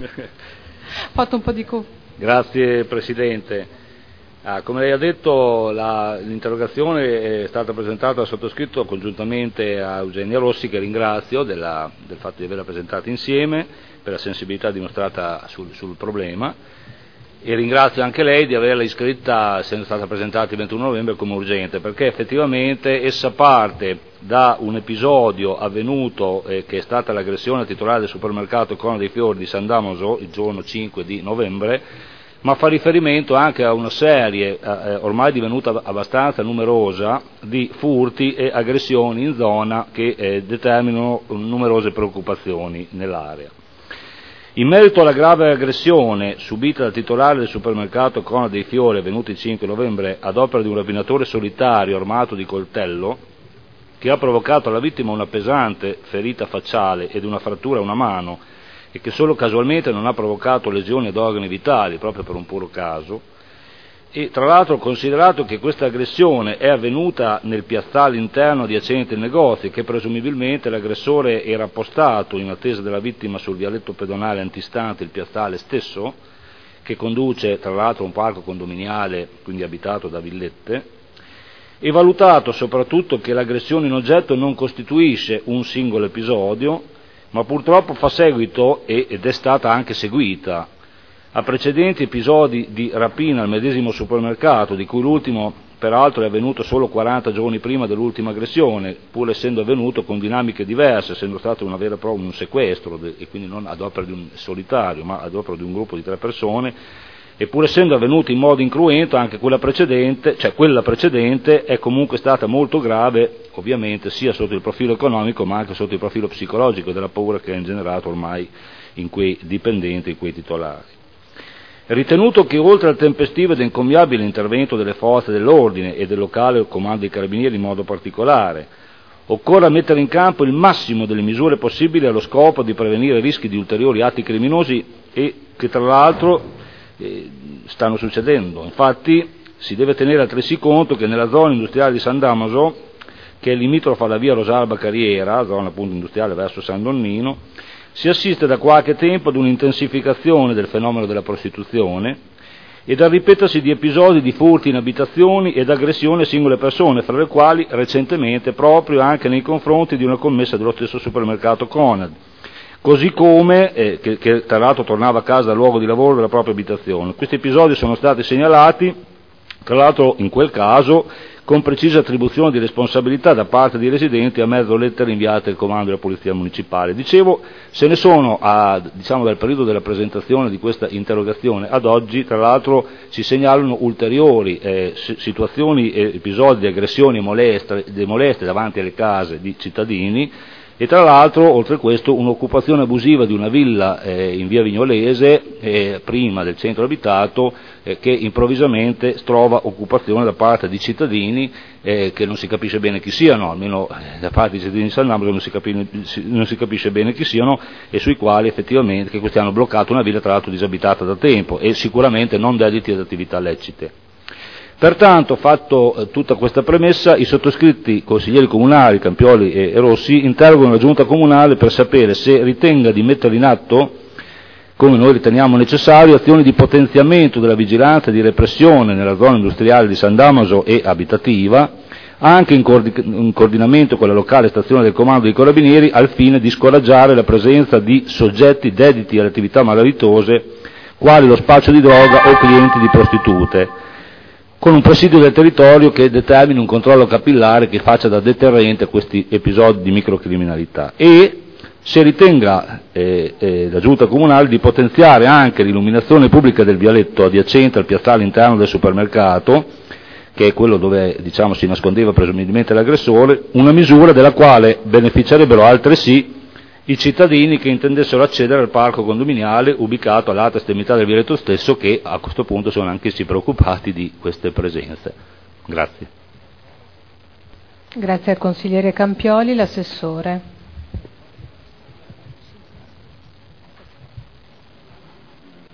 Fatto un po' di Grazie Presidente. Come lei ha detto, l'interrogazione è stata presentata dal sottoscritto congiuntamente a Eugenia Rossi, che ringrazio del fatto di averla presentata insieme, per la sensibilità dimostrata sul problema, e ringrazio anche lei di averla iscritta, essendo stata presentata il 21 novembre, come urgente, perché effettivamente essa parte da un episodio avvenuto, che è stata l'aggressione al titolare del supermercato Corona dei Fiori di San Damaso il giorno 5 di novembre, ma fa riferimento anche a una serie ormai divenuta abbastanza numerosa di furti e aggressioni in zona che determinano numerose preoccupazioni nell'area. In merito alla grave aggressione subita dal titolare del supermercato Corona dei Fiori, avvenuta il 5 novembre ad opera di un rapinatore solitario armato di coltello, che ha provocato alla vittima una pesante ferita facciale ed una frattura a una mano, e che solo casualmente non ha provocato lesioni ad organi vitali, proprio per un puro caso, e tra l'altro considerato che questa aggressione è avvenuta nel piazzale interno adiacente il negozio e che presumibilmente l'aggressore era appostato in attesa della vittima sul vialetto pedonale antistante il piazzale stesso, che conduce tra l'altro a un parco condominiale, quindi abitato da villette, e valutato soprattutto che l'aggressione in oggetto non costituisce un singolo episodio, ma purtroppo fa seguito, ed è stata anche seguita, a precedenti episodi di rapina al medesimo supermercato, di cui l'ultimo peraltro è avvenuto solo 40 giorni prima dell'ultima aggressione, pur essendo avvenuto con dinamiche diverse, essendo stato una vera e propria un sequestro, e quindi non ad opera di un solitario, ma ad opera di un gruppo di 3 persone, e pur essendo avvenuto in modo incruento anche quella precedente è comunque stata molto grave, ovviamente sia sotto il profilo economico ma anche sotto il profilo psicologico della paura che ha ingenerato ormai in quei dipendenti, in quei titolari. Ritenuto che oltre al tempestivo ed encomiabile intervento delle forze dell'ordine e del locale comando dei carabinieri in modo particolare, occorre mettere in campo il massimo delle misure possibili allo scopo di prevenire rischi di ulteriori atti criminosi, e che tra l'altro stanno succedendo. Infatti si deve tenere altresì conto che nella zona industriale di San Damaso, che è limitrofa alla via Rosalba Carriera, zona appunto industriale verso San Donnino, si assiste da qualche tempo ad un'intensificazione del fenomeno della prostituzione e dal ripetersi di episodi di furti in abitazioni ed aggressioni a singole persone, fra le quali recentemente proprio anche nei confronti di una commessa dello stesso supermercato Conad, così come che tra l'altro tornava a casa dal luogo di lavoro della propria abitazione. Questi episodi sono stati segnalati, tra l'altro in quel caso, con precisa attribuzione di responsabilità da parte dei residenti a mezzo lettere inviate al comando della Polizia Municipale. Dicevo, se ne sono, dal periodo della presentazione di questa interrogazione ad oggi, tra l'altro si segnalano ulteriori situazioni e episodi di aggressioni e molestie davanti alle case di cittadini, e tra l'altro, oltre a questo, un'occupazione abusiva di una villa in via Vignolese, prima del centro abitato, che improvvisamente trova occupazione da parte di cittadini che non si capisce bene chi siano, almeno da parte dei cittadini di San Damaso non si capisce bene chi siano, e sui quali effettivamente questi hanno bloccato una villa tra l'altro disabitata da tempo e sicuramente non dediti ad attività lecite. Pertanto, fatto tutta questa premessa, i sottoscritti consiglieri comunali Campioli e Rossi interrogano la Giunta comunale per sapere se ritenga di mettere in atto, come noi riteniamo necessario, azioni di potenziamento della vigilanza e di repressione nella zona industriale di San Damaso e abitativa, anche in coordinamento con la locale stazione del comando dei carabinieri, al fine di scoraggiare la presenza di soggetti dediti alle attività malavitose, quali lo spaccio di droga o clienti di prostitute, con un presidio del territorio che determini un controllo capillare che faccia da deterrente a questi episodi di microcriminalità, e se ritenga la Giunta comunale di potenziare anche l'illuminazione pubblica del vialetto adiacente al piazzale interno del supermercato, che è quello dove si nascondeva presumibilmente l'aggressore, una misura della quale beneficerebbero altresì i cittadini che intendessero accedere al parco condominiale ubicato all'altra estremità del vialetto stesso, che a questo punto sono anch'essi preoccupati di queste presenze. Grazie. Grazie al consigliere Campioli, l'assessore.